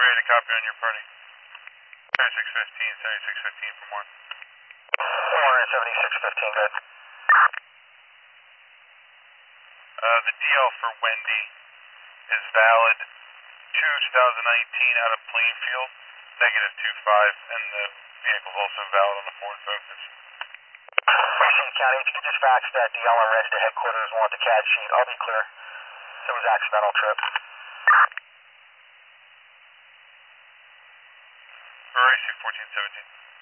ready to copy on your party. 7615 for more. 7615, good. The DL for Wendy is valid 2019 out of Plainfield, -25, and the vehicle is also valid on the Ford Focus. County, if you could just fax that DL and ready to headquarters and want the CAD sheet, I'll be clear. It was accidental trip. RAC 1417.